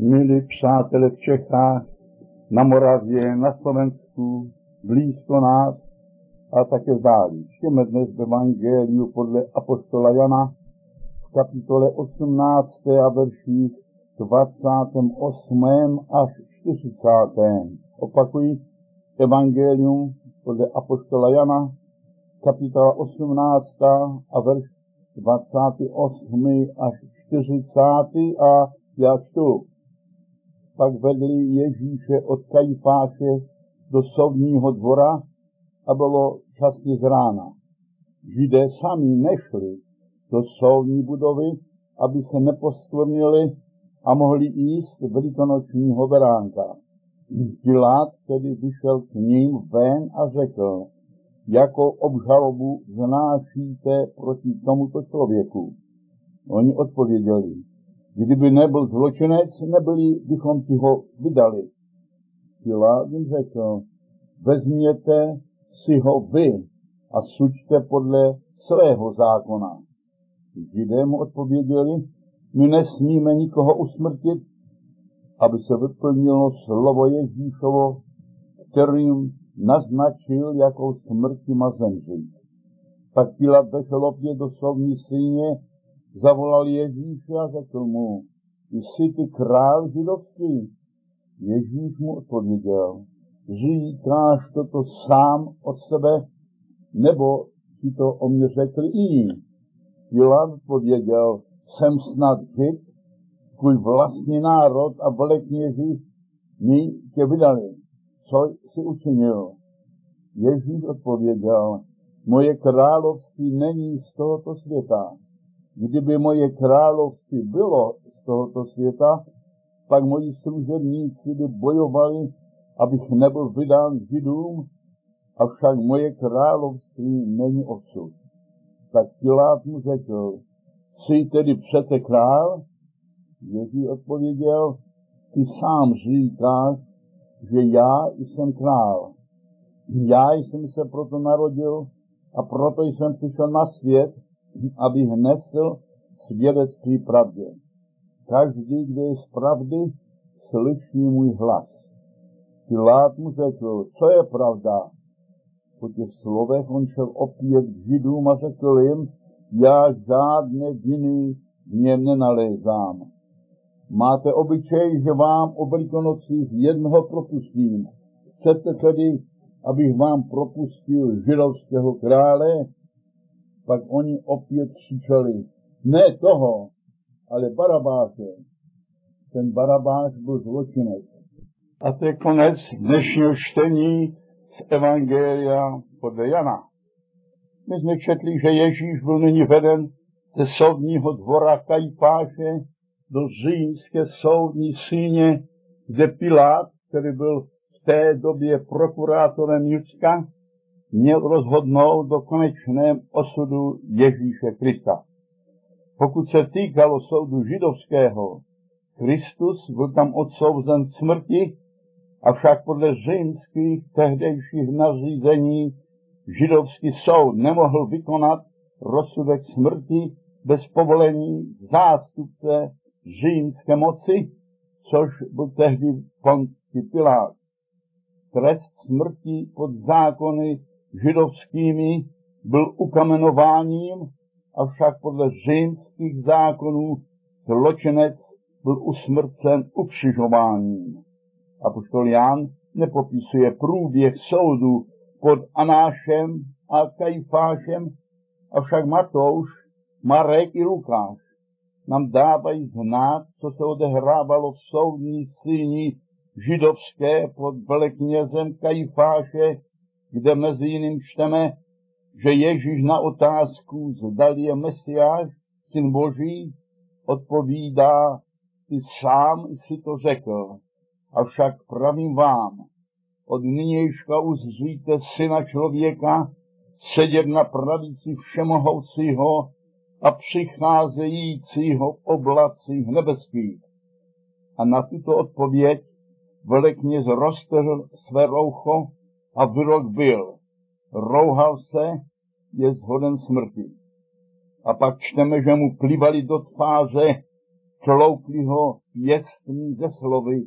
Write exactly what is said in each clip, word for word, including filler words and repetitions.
Milí přátelé v Čechách, na Moravě, na Slovensku, blízko nás a také v dáli. Čteme dnes v Evangeliu podle apoštola Jana v kapitole osmnácté a verších dvacátém osmém až čtyřicátém. Opakuji, Evangelium podle apoštola Jana, kapitola osmnáctá a verš dvacátý osmý až čtyřicátý a já čtu. Pak vedli Ježíše od Kajfáše do soudního dvora a bylo časně z rána. Židé sami nešli do soudní budovy, aby se neposkvrnili a mohli jíst velikonočního beránka. Pilát tedy vyšel k ním ven a řekl, jakou obžalobu vznášíte proti tomuto člověku. Oni odpověděli, kdyby nebyl zločinec, nebyli bychom ti ho vydali. Pilát jim řekl, vezměte si ho vy a suďte podle svého zákona. Židé mu odpověděli, my nesmíme nikoho usmrtit, aby se vyplnilo slovo Ježíšovo, kterým naznačil, jakou smrti má zemřít. Tak Pilát vešel opět do soudní síně, zavolal Ježíše a řekl mu, jsi ty král židovský? Ježíš mu odpověděl, říkáš toto sám od sebe, nebo ti to o mě řekli jiní? Pilát odpověděl, jsem snad Žid, tvůj vlastní národ a velekněži mi tě vydali. Co jsi učinil? Ježíš odpověděl, moje království není z tohoto světa. Kdyby moje království bylo z tohoto světa, pak moji služebníci by bojovali, abych nebyl vydán Židům, avšak moje království není odsud. Tak Pilát mu řekl, jsi tedy přece král? Ježíš odpověděl, ty sám říkáš, že já jsem král. Já jsem se proto narodil a proto jsem přišel na svět, abych nesl svědectví pravdě. Každý, kdo je z pravdy, slyší můj hlas. Pilát mu řekl, co je pravda? Po těch slovech on šel opět k Židům a řekl jim, já žádné viny v něm nenalézám. Máte obyčej, že vám o Velikonocích jednoho propustím. Chcete tedy, abych vám propustil židovského krále? Pak oni opět křičeli, ne toho, ale Barabáše. Ten Barabáš byl zločinec. A to je konec dnešního čtení z Evangelia podle Jana. My jsme četli, že Ježíš byl nyní veden ze soudního dvora Kajfáše do římské soudní síně, kde Pilát, který byl v té době prokurátorem Judska, měl rozhodnout do konečném osudu Ježíše Krista. Pokud se týkalo soudu židovského, Kristus byl tam odsouzen k smrti, avšak podle římských tehdejších nařízení židovský soud nemohl vykonat rozsudek smrti bez povolení zástupce římské moci, což byl tehdy Ponský Pilát. Trest smrti pod zákony židovskými byl ukamenováním, avšak podle římských zákonů zločinec byl usmrcen ukřižováním. Apoštol Jan nepopisuje průběh soudu pod Anášem a Kajfášem, avšak Matouš, Marek i Lukáš nám dávají znát, co se odehrávalo v soudní síni židovské pod veleknězem Kajfáše, kde mezi jiným čteme, že Ježíš na otázku, zdali je Mesiáš, syn Boží, odpovídá, ty sám si to řekl, avšak pravím vám, od nynějška uzříte syna člověka sedět na pravici všemohoucího a přicházejícího v oblacích nebeských. A na tuto odpověď velekněz roztrhl své roucho a vyrok byl. Rouhal se, je shoden smrti. A pak čteme, že mu plivali do tváře tloukli ho pěstmi ze slovy: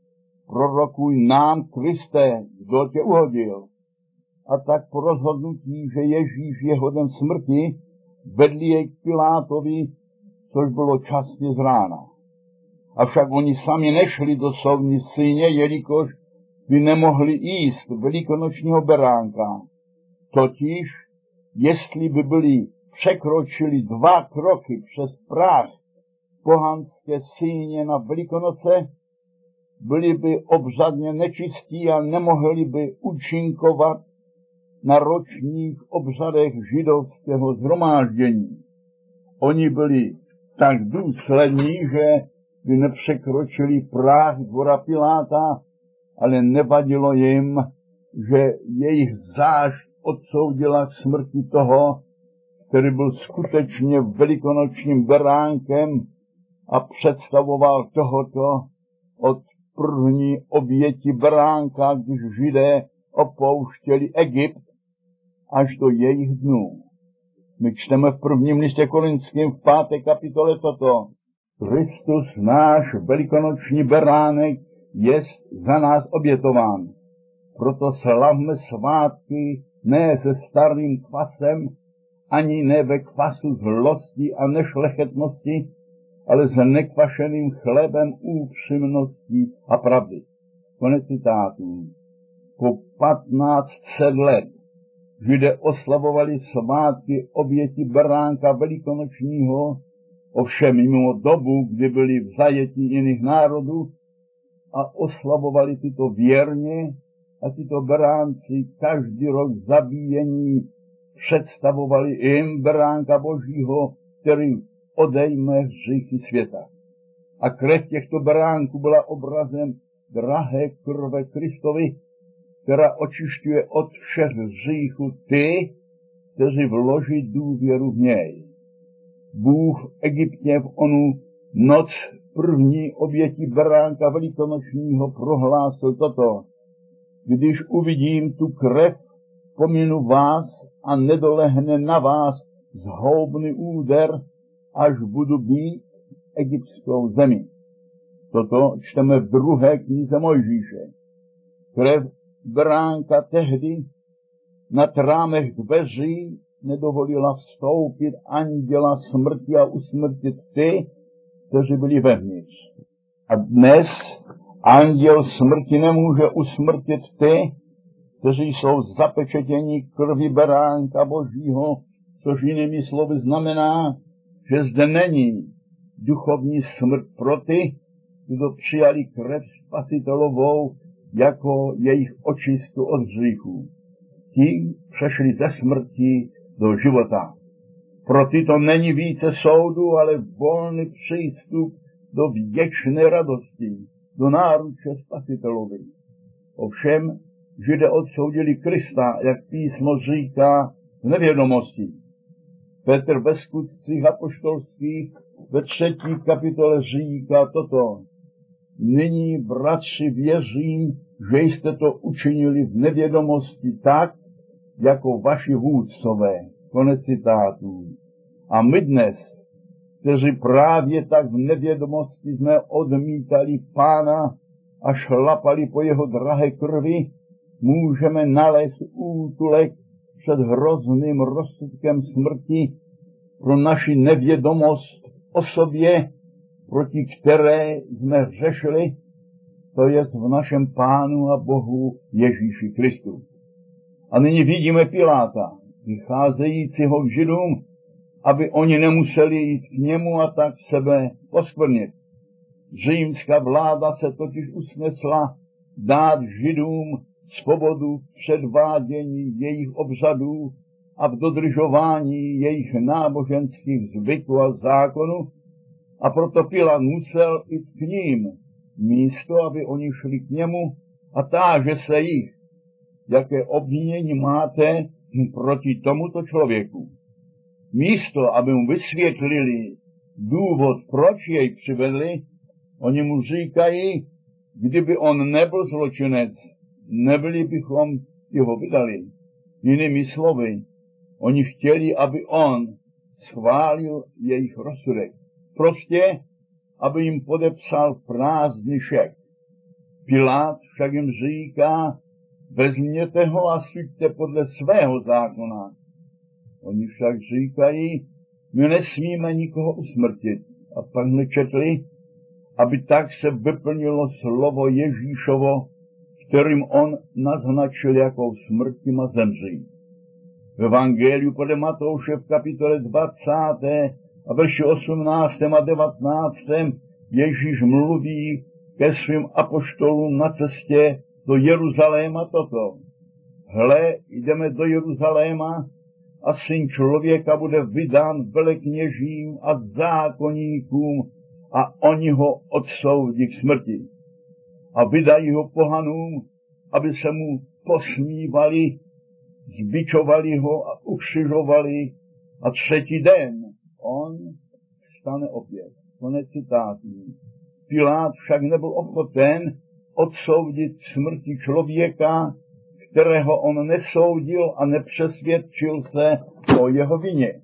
prorokuj nám, Kriste, kdo tě uhodil. A tak po rozhodnutí, že Ježíš je hoden smrti, vedli jej k Pilátovi, což bylo časně z rána. Avšak oni sami nešli do soudní síně, jelikož by nemohli jíst velikonočního beránka. Totiž, jestli by byli překročili dva kroky přes práh pohanské síně na Velikonoce, byli by obřadně nečistí a nemohli by účinkovat na ročních obřadech židovského shromáždění. Oni byli tak důslední, že by nepřekročili práh dvora Piláta, ale nevadilo jim, že jejich zášť odsoudila k smrti toho, který byl skutečně velikonočním beránkem a představoval tohoto od první oběti beránka, když Židé opouštěli Egypt až do jejich dnů. My čteme v prvním listě Korinským v páté kapitole toto: Kristus, náš velikonoční beránek, jest za nás obětován. Proto slavme svátky ne se starým kvasem, ani ne ve kvasu zlosti a nešlechetnosti, ale s nekvašeným chlebem upřímnosti a pravdy. Konec citátu. Po patnáct set let Židé oslavovali svátky oběti beránka velikonočního, ovšem mimo dobu, kdy byli v zajetí jiných národů, a oslavovali tyto věrně, a tyto beránci každý rok zabíjení představovali jim beránka Božího, který odejme hříchy světa. A krev těchto beránků byla obrazem drahé krve Kristovi, která očišťuje od všech hříchů ty, kteří vloží důvěru v něj. Bůh v Egyptě v onu noc první oběti beránka velikonočního prohlásil toto: když uvidím tu krev, pominu vás a nedolehne na vás zhoubný úder, až budu být egyptskou zemi. Toto čteme v druhé knize Mojžíše. Krev beránka tehdy nad rámech dveří nedovolila vstoupit anděla smrti a usmrtit ty, kteří byli vevnitř. A dnes anděl smrti nemůže usmrtit ty, kteří jsou zapečetěni krví beránka Božího, což jinými slovy znamená, že zde není duchovní smrt pro ty, kdo přijali krev spasitelovou jako jejich očistu od hříchů. Ti přešli ze smrti do života. Pro ty to není více soudu, ale volný přístup do věčné radosti, do náruče spasitelovi. Ovšem, Židé odsoudili Krista, jak písmo říká, v nevědomosti. Petr ve skutcích apoštolských ve třetí kapitole říká toto: nyní, bratři, věřím, že jste to učinili v nevědomosti tak, jako vaši vůdcové. Konec citátů. A my dnes, kteří právě tak v nevědomosti jsme odmítali Pána a šlapali po jeho drahé krvi, můžeme nalézt útulek před hrozným rozsudkem smrti pro naši nevědomost v osobě, proti které jsme hřešili, to je v našem Pánu a Bohu Ježíši Kristu. A nyní vidíme Piláta, vycházejícího k Židům, aby oni nemuseli jít k němu a tak sebe poskvrnit. Římská vláda se totiž usnesla dát Židům svobodu v předvádění jejich obřadů a v dodržování jejich náboženských zvyků a zákonů, a proto Pilát musel jít k ním, místo aby oni šli k němu, a táže se jich, jaké obvinění máte proti tomuto člověku. Místo, aby mu vysvětlili důvod, proč jej přivedli, oni mu říkají, kdyby on nebyl zločinec, nebyli bychom jeho vydali. Jinými slovy, oni chtěli, aby on schválil jejich rozsudek. Prostě, aby jim podepsal prázdný šek. Pilát však jim říká, vezměte ho a suďte podle svého zákona. Oni však říkají, my nesmíme nikoho usmrtit. A pak jsme četli, aby tak se vyplnilo slovo Ježíšovo, kterým on naznačil, jakou smrti má zemřít. V Evangeliu podle Matouše v kapitole dvacáté a verši osmnáctém a devatenáctém Ježíš mluví ke svým apoštolům na cestě do Jeruzaléma toto. Hle, jdeme do Jeruzaléma a Syn člověka bude vydán velekněžím a zákonníkům a oni ho odsoudí k smrti. A vydají ho pohanům, aby se mu posmívali, zbičovali ho a ukřižovali a třetí den on vstane opět. Konec citátu. Pilát však nebyl ochoten odsoudit k smrti člověka, kterého on nesoudil a nepřesvědčil se o jeho vině.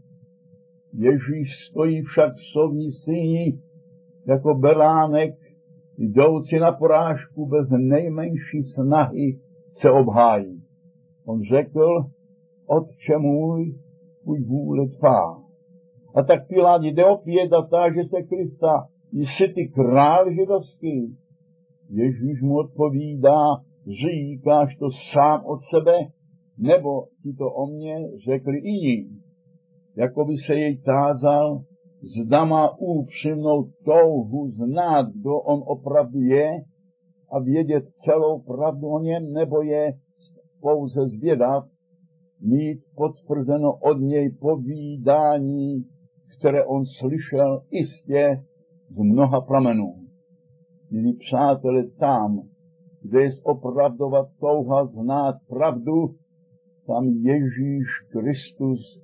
Ježíš stojí však v soudní síni jako beránek, jdoucí na porážku bez nejmenší snahy se obhájí. On řekl, Otče můj, tvůj vůle tvá. A tak Pilát jde opět a táže se Krista, jsi ty král židovský? Ježíš mu odpovídá, říkáš to sám od sebe, nebo ti to o mně řekli jiní. Jakoby se jej tázal, zda má upřímnou touhu znát, kdo on opravdu je a vědět celou pravdu o něm, nebo je pouze zvědav, mít potvrzeno od něj povídání, které on slyšel jistě z mnoha pramenů. Milí přátelé, tam, kde je opravdovat touha znát pravdu, tam Ježíš Kristus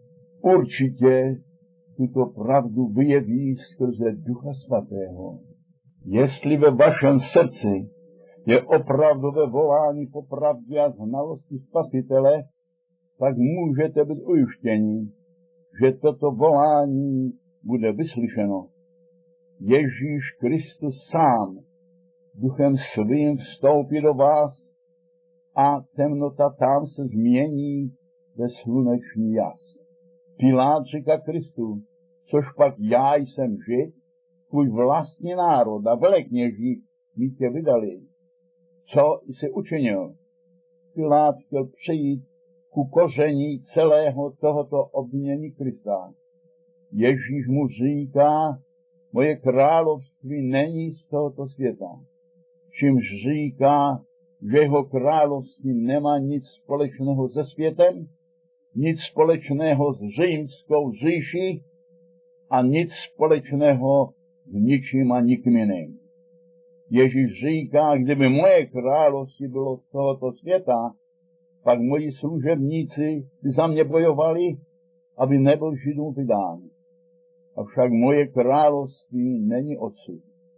určitě tuto pravdu vyjeví skrze Ducha Svatého. Jestli ve vašem srdci je opravdové volání po pravdě a znalosti Spasitele, tak můžete být ujištěni, že toto volání bude vyslyšeno. Ježíš Kristus sám duchem svým vstoupí do vás a temnota tam se změní ve sluneční jas. Pilát říká Kristu, což pak já jsem Žid, tvůj vlastní národ a velekněží mi tě vydali. Co jsi učinil? Pilát chtěl přejít ku koření celého tohoto obvinění Krista. Ježíš mu říká, moje království není z tohoto světa. Čímž říká, že jeho království nemá nic společného se světem, nic společného s římskou říší a nic společného s ničím a nikým jiným. Ježíš říká, kdyby moje království bylo z tohoto světa, pak moji služebníci by za mě bojovali, aby nebyl Židům vydán. Avšak moje království není odsud.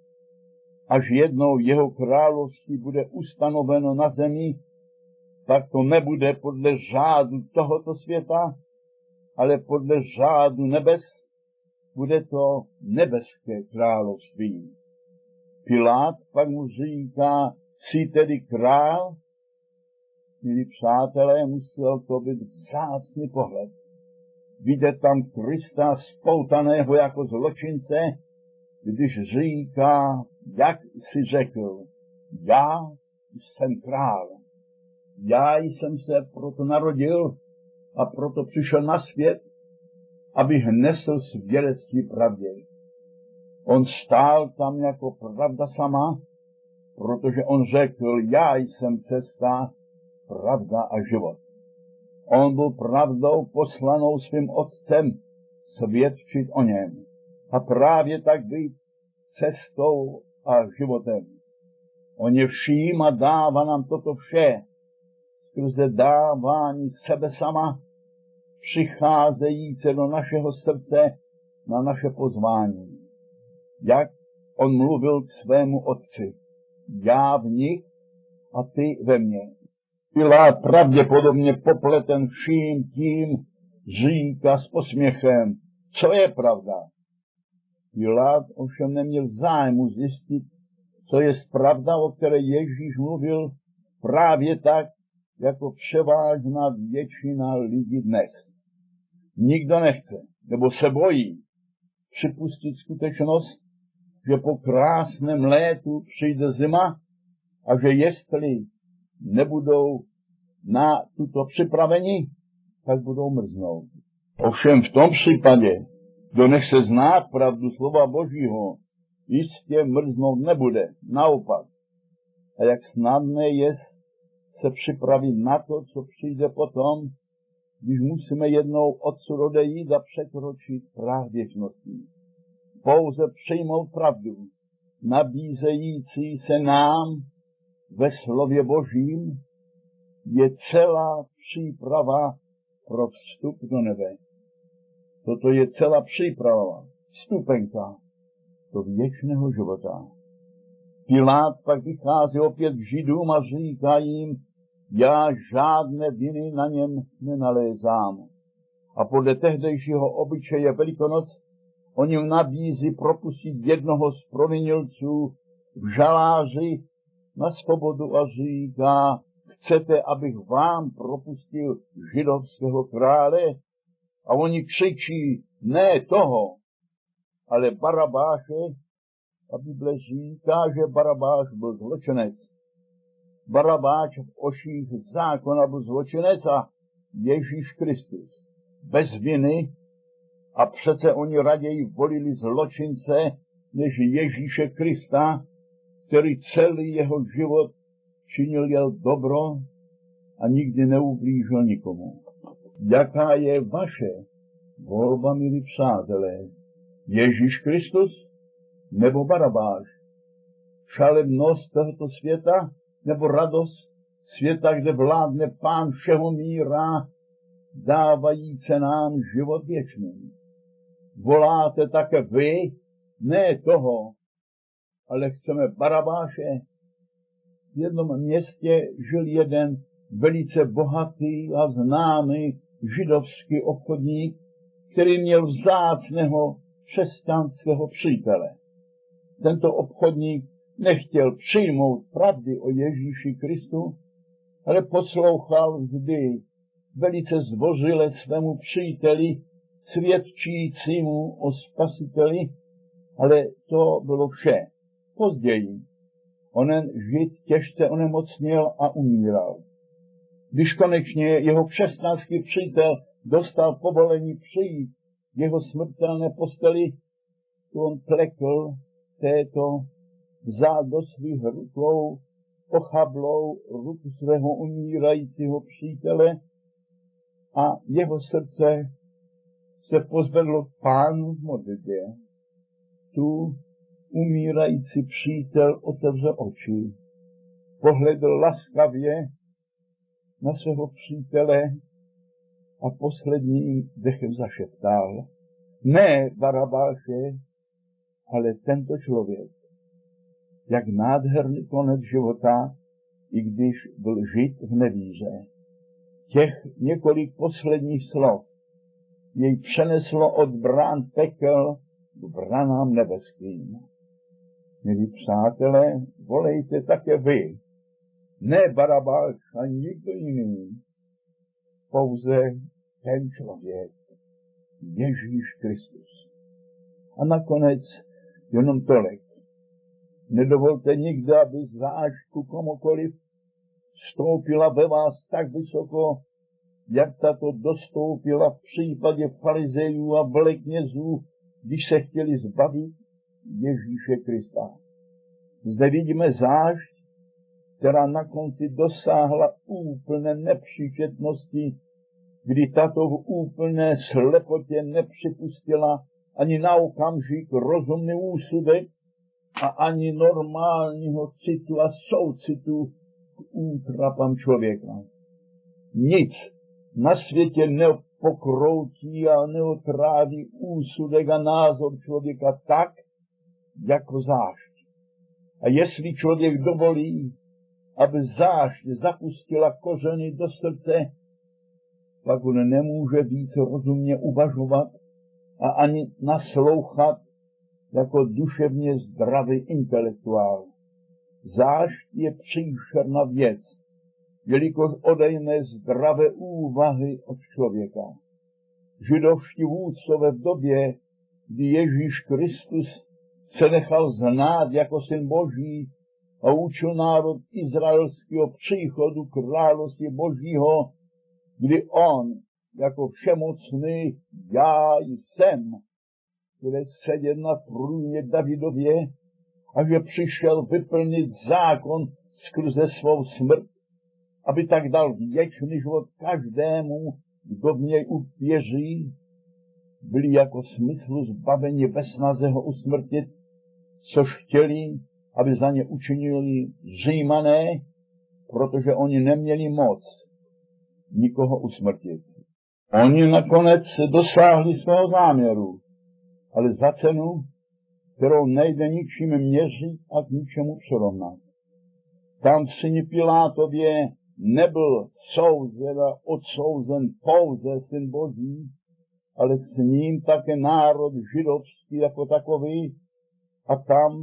Až jednou jeho království bude ustanoveno na zemi, tak to nebude podle řádu tohoto světa, ale podle řádu nebes, bude to nebeské království. Pilát pak mu říká, jsi tedy král? Milí přátelé, musel to být vzácný pohled. Vidět tam Krista spoutaného jako zločince, když říká, jak si řekl, já jsem král. Já jsem se proto narodil a proto přišel na svět, abych nesl svědectví pravdě. On stál tam jako pravda sama, protože on řekl, já jsem cesta, pravda a život. On byl pravdou poslanou svým otcem svědčit o něm. A právě tak být cestou a životem. On je vším a dává nám toto vše skrze dávání sebe sama, přicházející do našeho srdce na naše pozvání. Jak on mluvil k svému otci. Já v nich a ty ve mně. Pilát pravděpodobně popleten vším tím říká s posměchem, co je pravda. Pilát ovšem neměl zájmu zjistit, co je pravda, o které Ježíš mluvil, právě tak, jako převážná většina lidí dnes. Nikdo nechce, nebo se bojí připustit skutečnost, že po krásném létu přijde zima a že jestli nebudou na tuto připraveni, tak budou mrznout. Ovšem v tom případě, kdo nechce znát pravdu slova Božího, jistě mrznout nebude. Naopak. A jak snadné je se připravit na to, co přijde potom, když musíme jednou odsud odejít a překročit práh věčnosti. Pouze přijmout pravdu, nabízející se nám ve slově Božím, je celá příprava pro vstup do nebe. Toto je celá příprava, vstupenka do věčného života. Pilát pak vychází opět k Židům a říká jim, já žádné viny na něm nenalézám. A podle tehdejšího obyčeje Velikonoc on jim nabízí propustit jednoho z provinilců v žaláři na svobodu a říká, chcete, abych vám propustil židovského krále? A oni křičí, ne toho, ale Barabáše. A Bible říká, že Barabáš byl zločinec. Barabáš v očích zákona byl zločinec a Ježíš Kristus bez viny, a přece oni raději volili zločince než Ježíše Krista, který celý jeho život činil jen dobro a nikdy neublížil nikomu. Jaká je vaše volba, milí přátelé? Ježíš Kristus nebo Barabáš? Šalebnost tohoto světa nebo radost světa, kde vládne Pán všeho míra, dávajíce nám život věčný? Voláte také vy, ne toho, ale chceme Barabáše. V jednom městě žil jeden velice bohatý a známý židovský obchodník, který měl vzácného křesťanského přítele. Tento obchodník nechtěl přijmout pravdy o Ježíši Kristu, ale poslouchal vždy velice zdvořile svému příteli, svědčícímu o Spasiteli, ale to bylo vše. Později onen Žid těžce onemocněl a umíral. Když konečně jeho křesťanský přítel dostal povolení přijít k jeho smrtelné posteli, on klekl této, vzal do svých rukou ochablou ruku svého umírajícího přítele a jeho srdce se pozvedlo k Pánu v modlitbě. Tu umírající přítel otevřel oči, pohledl laskavě na svého přítele a posledním dechem zašeptal, ne Barabáše, ale tento člověk. Jak nádherný konec života, i když byl žid v nevíře. Těch několik posledních slov jej přeneslo od brán pekel k branám nebeským. Milí přátelé, volejte také vy, ne Barabáš a nikdo jiný, pouze ten člověk, Ježíš Kristus. A nakonec jenom tolik. Nedovolte nikdy, aby zášku komukoliv vstoupila ve vás tak vysoko, jak tato dostoupila v případě farizejů a veleknězů, když se chtěli zbavit Ježíše Krista. Zde vidíme zášť, která na konci dosáhla úplné nepříčetnosti, kdy tato v úplné slepotě nepřipustila ani na okamžik rozumný úsudek a ani normálního citu a soucitu k útrapám člověka. Nic na světě nepokroutí a neotráví úsudek a názor člověka tak, jako zášť. A jestli člověk dovolí, aby zášť zapustila kořeny do srdce, pak on nemůže víc rozumně uvažovat a ani naslouchat jako duševně zdravý intelektuál. Zášť je příšerná věc, jelikož odejme zdravé úvahy od člověka. Židovští vůdcové v době, kdy Ježíš Kristus se nechal znát jako syn Boží a učil národ izraelský o příchodu království Božího, kdy on jako všemocný já jsem, který seděl na trůně Davidově a že přišel vyplnit zákon skrze svou smrt, aby tak dal věčný život každému, kdo v něj uvěří, byli jako smyslu zbaveni ve snaze ho usmrtit, což chtěli, aby za ně učinili Římané, protože oni neměli moc nikoho usmrtit. Oni nakonec dosáhli svého záměru, ale za cenu, kterou nejde ničím měřit a k ničemu přirovnat. Tam v syni Pilátově nebyl souzen a odsouzen pouze syn Boží, ale s ním také národ židovský jako takový a tam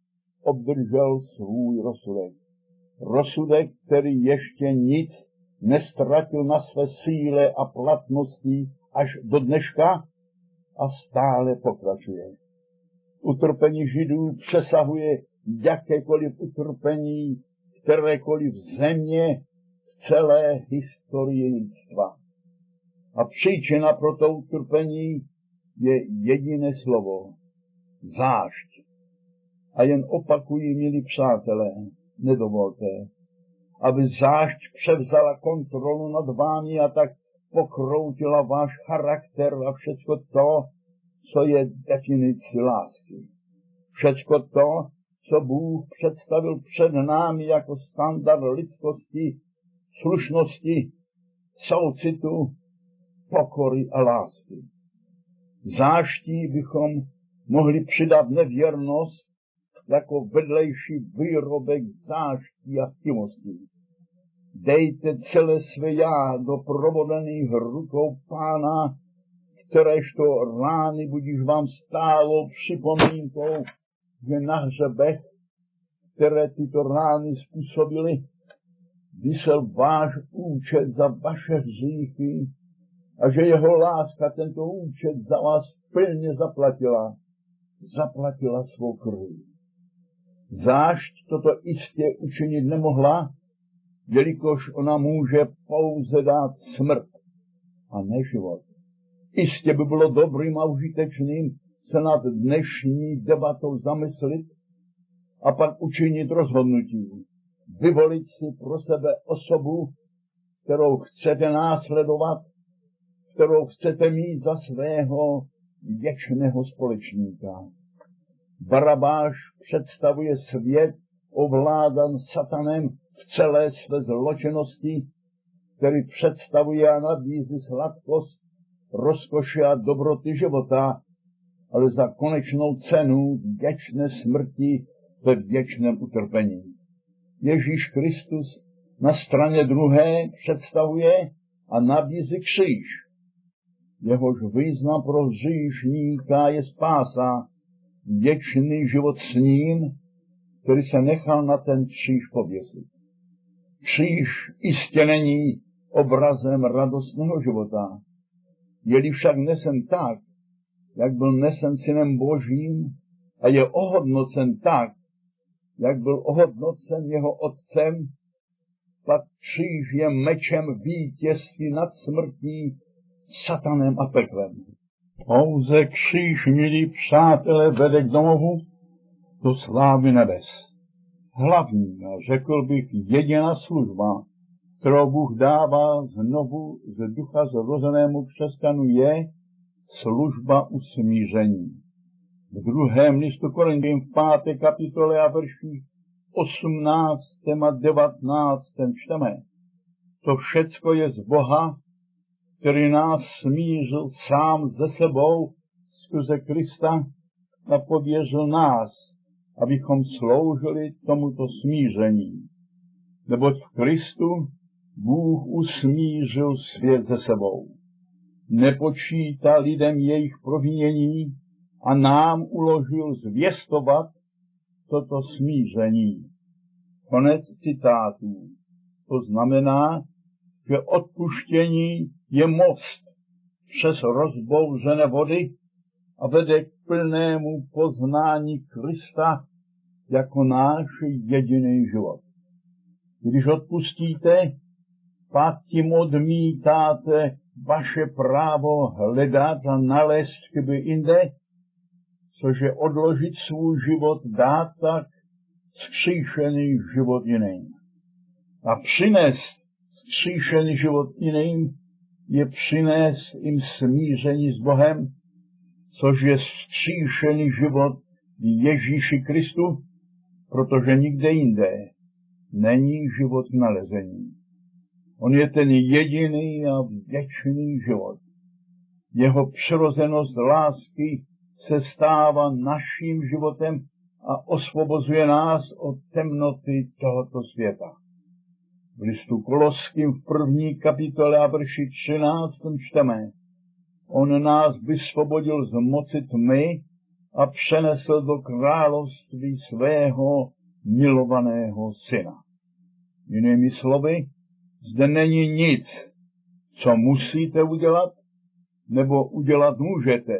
obdržel svůj rozsudek. Rozsudek, který ještě nic nestratil na své síle a platnosti až do dneška a stále pokračuje. Utrpení Židů přesahuje jakékoliv utrpení kterékoliv země v celé historii lidstva. A příčina pro to utrpení je jediné slovo – zášť. A jen opakuji, milí přátelé, nedovolte, aby zášť převzala kontrolu nad vámi a tak pokroutila váš charakter a všecko to, co je definicí lásky. Všecko to, co Bůh představil před námi jako standard lidskosti, slušnosti, soucitu, pokory a lásky. Záští bychom mohli přidat nevěrnost jako vedlejší výrobek záští a chtivosti. Dejte celé své já do provodených rukou Pána, kteréžto rány budíš vám stálo připomínkou, že na hřebech, které tyto rány způsobily, visel váš účet za vaše hříchy a že jeho láska tento účet za vás plně zaplatila. Zaplatila svou krví. Zášť toto jistě učinit nemohla, jelikož ona může pouze dát smrt a ne život. Jistě by bylo dobrým a užitečným se nad dnešní debatou zamyslit a pak učinit rozhodnutí. Vyvolit si pro sebe osobu, kterou chcete následovat, kterou chcete mít za svého věčného společníka. Barabáš představuje svět ovládan satanem v celé své zločinnosti, který představuje a nabízí sladkost, rozkoše a dobroty života, ale za konečnou cenu věčné smrti ve věčném utrpení. Ježíš Kristus na straně druhé představuje a nabízí kříž. Jehož význam pro hříšníka je spása, věčný život s ním, který se nechal na ten kříž pověsit. Kříž jistě není obrazem radostného života, je-li však nesen tak, jak byl nesen synem Božím a je ohodnocen tak, jak byl ohodnocen jeho otcem, pak kříž je mečem vítězství nad smrtí, satanem a peklem. Pouze kříž, milí přátelé, vede k domovu do slávy nebes. Hlavní, řekl bych, jediná služba, kterou Bůh dává znovu z ducha zrozenému křesťanu, je služba usmíření. V druhém listu Korinským v páté kapitole a verších osmnáctém a devatenáctém čteme. To všecko je z Boha, který nás smířil sám ze sebou skrze Krista a pověřil nás, abychom sloužili tomuto smíření. Neboť v Kristu Bůh usmířil svět ze sebou. Nepočítá lidem jejich provinění a nám uložil zvěstovat toto smíření. Konec citátů. To znamená, že odpuštění je most přes rozbouřené vody a vede k plnému poznání Krista jako náš jediný život. Když odpustíte, pak tím odmítáte vaše právo hledat a nalézt chyby jinde, cože odložit svůj život dát tak vzkříšený život jiným. A přinést vzkříšený život jiným je přinést jim smíření s Bohem, což je vzkříšený život v Ježíši Kristu, protože nikde jinde není život k nalezení. On je ten jediný a věčný život. Jeho přirozenost lásky se stává naším životem a osvobozuje nás od temnoty tohoto světa. V listu Koloským v první kapitole a verši třináctém čteme: On nás vysvobodil z moci tmy a přenesl do království svého milovaného syna. Jinými slovy, zde není nic, co musíte udělat, nebo udělat můžete.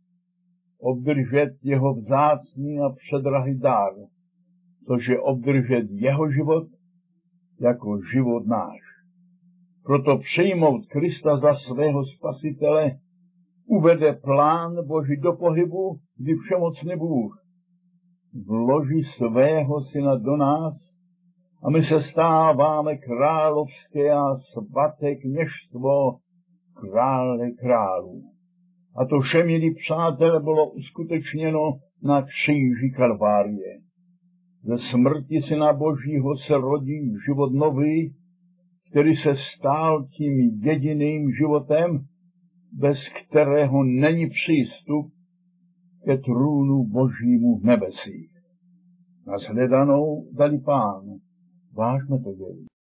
Obdržet jeho vzácný a předrahý dár, což je obdržet jeho život jako život náš. Proto přijmout Krista za svého spasitele uvede plán Boží do pohybu, kdy všemocný Bůh vloží svého syna do nás a my se stáváme královské a svaté kněžstvo krále králů. A to vše, milí přátelé, bylo uskutečněno na kříži Kalvárie. Ze smrti Syna Božího se rodí život nový, který se stal tím jediným životem, bez kterého není přístup ke trůnu Božímu v nebesích. Na shledanou dali Pán. Vážme to děli.